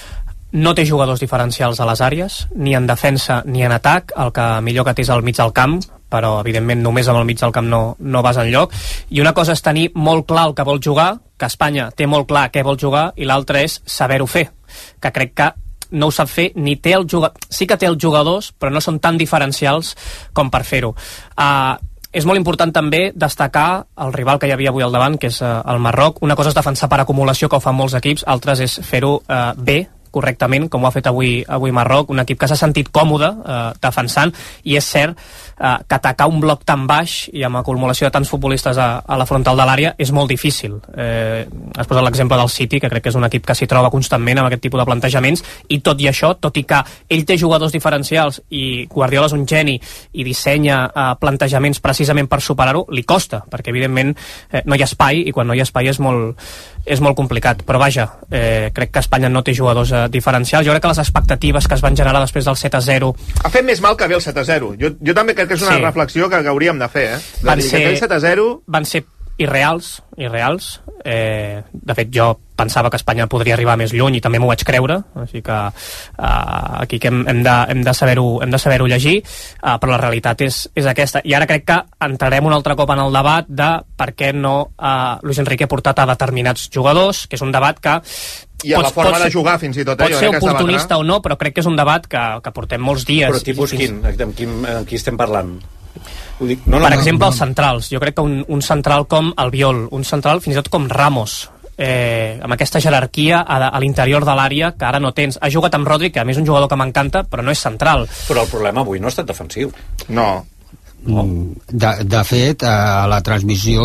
no té jugadors diferencials a les àrees, ni en defensa ni en atac. El que millor que té és al mig del camp, però evidentment només amb el mig del camp no, no vas enlloc. I una cosa és tenir molt clar el que vol jugar, que Espanya té molt clar què vol jugar, i l'altra és saber-ho fer, que crec que no ho sap fer, ni té el jugador... Sí que té els jugadors, però no són tan diferencials com per fer-ho. Uh, és molt important també destacar el rival que hi havia avui al davant, que és uh, el Marroc. Una cosa és defensar per acumulació, que ho fan molts equips, altres és fer-ho uh, bé, correctament, com ho ha fet avui, avui Marroc, un equip que s'ha sentit còmode eh, defensant, i és cert eh, que atacar un bloc tan baix i amb acumulació de tants futbolistes a, a la frontal de l'àrea és molt difícil. Eh, has posat l'exemple del City, que crec que és un equip que s'hi troba constantment amb aquest tipus de plantejaments, i tot i això, tot i que ell té jugadors diferencials i Guardiola és un geni i dissenya eh, plantejaments precisament per superar-ho, li costa, perquè evidentment eh, no hi ha espai, i quan no hi ha espai és molt, és molt complicat. Però vaja, eh, crec que Espanya no té jugadors eh, diferencials. Jo crec que les expectatives que es van generar després del set a zero... Ha fet més mal que bé el set a zero. Jo, jo també crec que és una sí. reflexió que, que hauríem de fer, eh? De van, ser, que set a zero... van ser irreals, irreals. Eh, de fet, jo pensava que Espanya podria arribar més lluny i també m'ho vaig creure, així que eh, aquí que hem, hem de, hem de saber-ho hem de saber-ho llegir, eh, però la realitat és, és aquesta. I ara crec que entrarem un altre cop en el debat de per què no eh, Luis Enrique ha portat a determinats jugadors, que és un debat que i a pots, la forma pots, de jugar fins i tot, eh? Pot ser oportunista o no, però crec que és un debat que, que portem molts dies. Però tipus fins... quin? Amb quin, amb qui estem parlant? Ho dic, no, no, per no, exemple, no. els centrals. Jo crec que un, un central com Albiol, un central fins i tot com Ramos, eh, amb aquesta jerarquia a, a l'interior de l'àrea que ara no tens. Ha jugat amb Rodri, que a més és un jugador que m'encanta, però no és central. Però el problema avui no ha estat defensiu. No. No. De, de fet, a la transmissió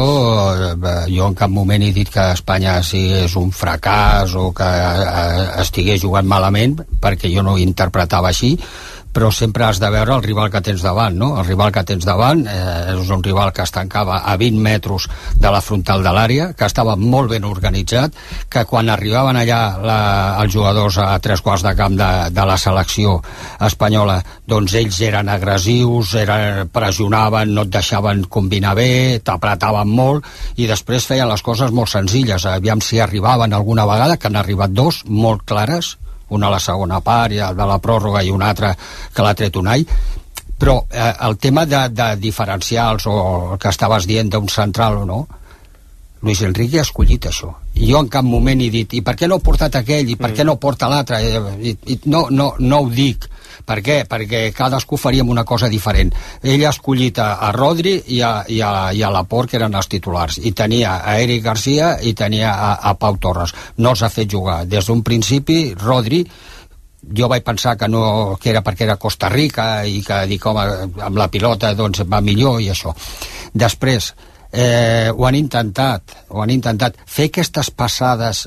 jo en cap moment he dit que Espanya és un fracàs o que estigués jugant malament, perquè jo no ho interpretava així, però sempre has de veure el rival que tens davant, no? El rival que tens davant eh, és un rival que es tancava a vint metres de la frontal de l'àrea, que estava molt ben organitzat, que quan arribaven allà la, els jugadors a tres quarts de camp de, de la selecció espanyola, doncs ells eren agressius, eren, pressionaven, no et deixaven combinar bé, t'apretaven molt, i després feien les coses molt senzilles. Aviam si arribaven alguna vegada, que han arribat dos molt clares, una a la segona part de la pròrroga i una altra que l'ha tret Unai, però eh, el tema de, de diferencials o el que estaves dient d'un central o no, Luis Enrique ha escollit això, i jo en cap moment he dit i per què no ha portat aquell i per mm. què no porta l'altre, I, i no, no, no ho dic. Per què? Perquè cadascú faríem una cosa diferent. Ell ha escollit a, a Rodri i a, i, a, i a Laporte, que eren els titulars, i tenia a Eric Garcia i tenia a, a Pau Torres. No els ha fet jugar. Des d'un principi, Rodri jo vaig pensar que no, que era perquè era Costa Rica i que dic, home, amb la pilota doncs va millor i això. Després eh, ho han intentat ho han intentat fer aquestes passades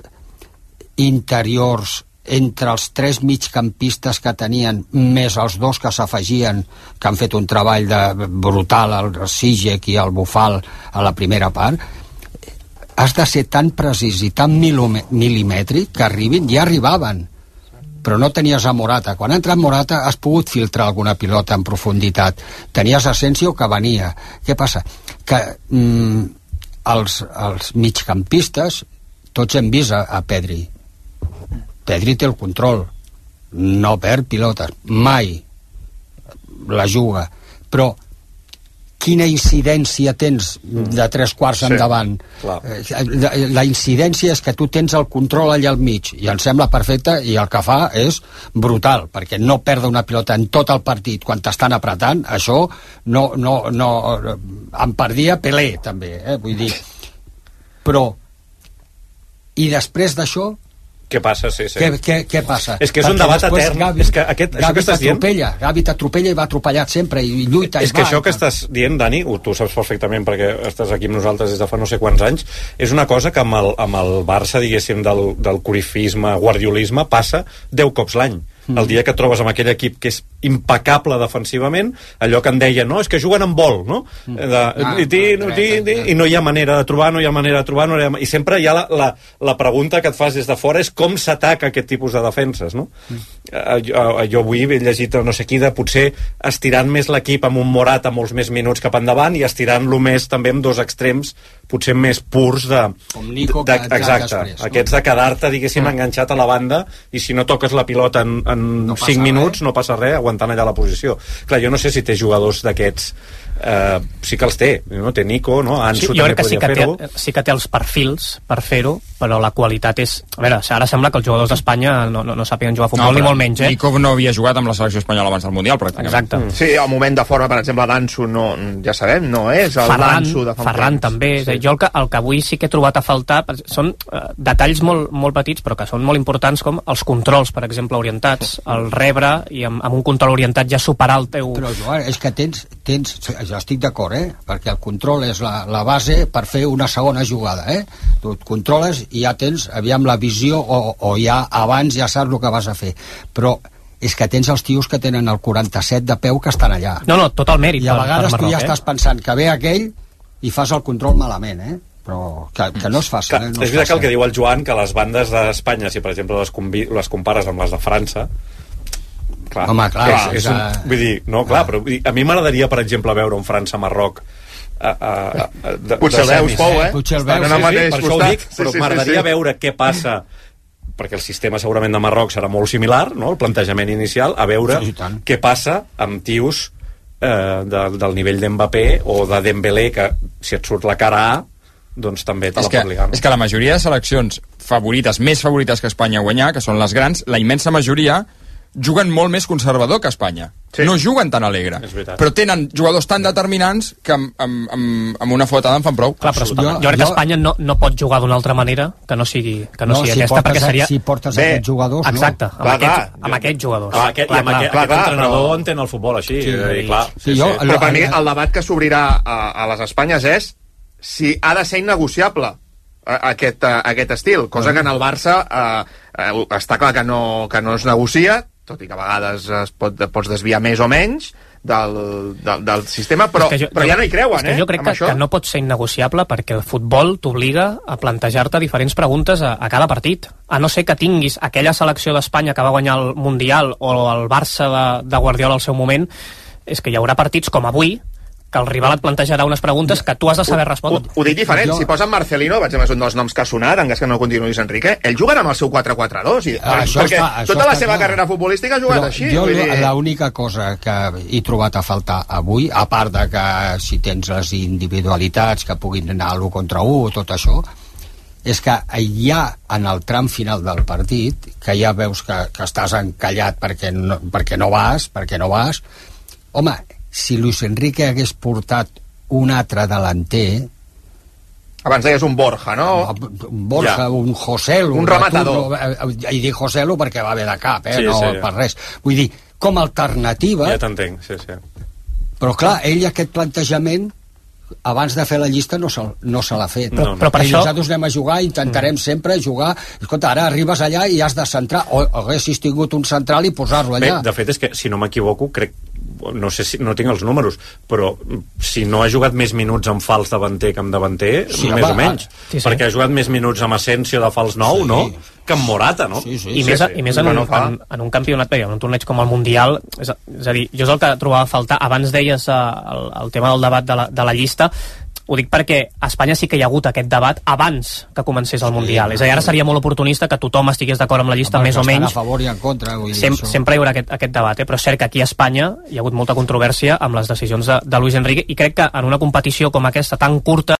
interiors entre els tres migcampistes que tenien més els dos que s'afegien, que han fet un treball de, brutal, el Sijek i el Bufal a la primera part. Has de ser tan precís i tan milimètric que arribin, ja arribaven, però no tenies a Morata. Quan ha entrat Morata has pogut filtrar alguna pilota en profunditat. Tenies Asensio que venia. Què passa? Que mm, els, els migcampistes, tots hem vist a, a Pedri. Pedri té el control, no perd pilotes, mai la juga, però quina incidència tens de tres quarts Sí, endavant? clar. La, la incidència és que tu tens el control allà al mig, i em sembla perfecte, i el que fa és brutal, perquè no perdre una pilota en tot el partit quan t'estan apretant, això no, no, no, em perdia Pelé també, eh? Vull dir, però i després d'això què passa? Sí, sí. Què, què, què passa? És que és un Perquè debat després etern. Gavi, És que aquest, això Gavi que estàs dient... t'atropella, Gavi t'atropella i va atropellat sempre, i lluita i És que va, això i que tal. estàs dient, Dani, ho, tu saps perfectament perquè estàs aquí amb nosaltres des de fa no sé quants anys, és una cosa que amb el, amb el Barça, diguéssim, del, del corifisme, guardiolisme, passa deu cops l'any. El dia que et trobes amb aquell equip que és impecable defensivament, allò que en deia, no, és que juguen amb vol, no? De, Ah, i, ti, no, ti, ti, i no hi ha manera de trobar, no hi ha manera de trobar, no hi ha, i sempre hi ha la, la, la pregunta que et fas des de fora és com s'ataca aquest tipus de defenses, no? Mm. Uh, jo, jo avui he llegit no sé qui de potser estirant més l'equip amb un Morata molts més minuts cap endavant i estirant-lo més també amb dos extrems potser més purs de... Com Nico, de, que exacte, després, no? aquests de quedar-te, diguéssim, mm. enganxat a la banda i si no toques la pilota en, en No passa cinc minuts res. no passa res aguantant allà la posició. Clar, jo no sé si té jugadors d'aquests, eh, sí que els té, no? Té Nico, no? Ansu Sí, jo també crec que sí podria que, fer-ho. té, sí que té els perfils per fer-ho, però la qualitat és... A veure, ara sembla que els jugadors d'Espanya no, no, no sàpiguen jugar a futbol, no, ni molt menys, eh? Nico no havia jugat amb la selecció espanyola abans del Mundial, pràcticament. Exacte. Mm. Sí, el moment de forma, per exemple, d'Ansu, no, ja sabem, no és el Ferran, d'Ansu de fa un Ferran temps. també. Sí. Jo el que, el que avui sí que he trobat a faltar són eh, detalls molt, molt petits, però que són molt importants, com els controls, per exemple, orientats, el rebre, i amb, amb un control orientat ja superar el teu... Però, Joan, és que tens... tens jo estic d'acord, eh? Perquè el control és la, la base per fer una segona jugada, eh? Tu et controles i ja tens, aviam, la visió, o, o ja abans ja saps el que vas a fer. Però és que tens els tios que tenen el quaranta-set de peu que estan allà. No, no, tot el mèrit I a per, vegades per tu Marroc, ja eh? estàs pensant que ve aquell i fas el control malament, eh? Però que, que no és fàcil, Clar, eh? No és és veritat que el fàcil. que diu el Joan, que les bandes d'Espanya, si per exemple les, convi- les compares amb les de França, clar, Home, clar, és, és és un, que- vull dir, no, clar, però vull dir, a mi m'agradaria, per exemple, veure un França-Marroc a, a, a, de, Potser el de veus, semis. Pou, eh? Potser el Estan veus, en el Sí, sí, mateix per això ho costat. dic, però Sí, sí, m'agradaria sí, sí. veure què passa, perquè el sistema segurament de Marroc serà molt similar, no? El plantejament inicial, a veure Sí, i tant. què passa amb tios eh, de, del nivell d'Mbappé o de Dembélé, que si et surt la cara A, doncs també te És la que, pot ligar. és que la majoria de seleccions favorites, més favorites que Espanya a guanyar, que són les grans, la immensa majoria juguen molt més conservador que Espanya. Sí. No juguen tan alegre, És veritat. però tenen jugadors tan determinants que amb, amb, amb, amb una fotada en fan prou. Clar, però jo, jo crec que Espanya no, no pot jugar d'una altra manera que no sigui, que no No, sigui si aquesta, portes perquè a- seria... si portes Bé, aquests jugadors, no. Exacte, amb, Clar, aquests, clar. amb aquests jugadors. Ah, aquest, clar, i amb aquest, clar, aquest clar, entrenador però- entén el futbol així, Sí, sí, clar. sí, jo- Però per mi el debat que s'obrirà a, a les Espanyes és si ha de ser innegociable a- aquest, a, aquest estil, cosa que en el Barça eh, eh, està clar que no, que no es negocia, tot i que a vegades es pot, pots desviar més o menys del, del, del sistema, però, És que jo, però ja no hi creuen, és que eh? jo crec amb que, això. que no pot ser innegociable perquè el futbol t'obliga a plantejar-te diferents preguntes a, a cada partit. A no ser que tinguis aquella selecció d'Espanya que va guanyar el Mundial o el Barça de, de Guardiola al seu moment, és que hi haurà partits com avui que el rival et plantejarà unes preguntes que tu has de saber respondre. Ho, ho dic diferent, Jo- si posen Marcelino, per exemple, és un dels noms que ha sonat, en cas que no continuïs Enrique, ell jugarà amb el seu quatre quatre dos, i, Ah, això perquè està- això tota la està seva clar. carrera futbolística ha jugat Però així. jo vull dir... l'única cosa que he trobat a faltar avui, a part de que si tens les individualitats que puguin anar a l'u contra u, tot això, és que ja en el tram final del partit, que ja veus que, que estàs encallat perquè no, perquè no vas, perquè no vas, home, si Luis Enrique hagués portat un altre delanter, Abans deies un Borja, no? Un Borja, ja. un Joselu. Un rematador. I dic Joselu perquè va bé de cap, eh? Sí, no sí. per res. Vull dir, com a alternativa... Ja t'entenc, sí, sí. Però clar, ell aquest plantejament abans de fer la llista no se, no se l'ha fet. No, no. Però per I això... nosaltres anem a jugar, intentarem mm. sempre jugar... Escolta, ara arribes allà i has de centrar, o haguessis tingut un central i posar-lo allà. Bé, de fet, és que, si no m'equivoco, crec no sé si, no tinc els números, però si no ha jugat més minuts en fals davanter que en davanter, sí, més va, o menys. Sí, sí. Perquè ha jugat més minuts amb Asensio de fals nou, sí. no? Que amb Morata, no? Sí, sí, I, sí, més, sí. I més en un, en, en un campionat, en un torneig com el Mundial, és, és a dir, jo és el que trobava a faltar. Abans deies uh, el, el tema del debat de la, de la llista, ho dic perquè a Espanya sí que hi ha hagut aquest debat abans que comencés el Mundial. Sí, és a dir, ara seria molt oportunista que tothom estigués d'acord amb la llista, més o menys. A favor i en contra. Vull dir, Sem sempre hi haurà aquest, aquest debat, eh? Però és cert que aquí a Espanya hi ha hagut molta controvèrsia amb les decisions de, de Luis Enrique, i crec que en una competició com aquesta tan curta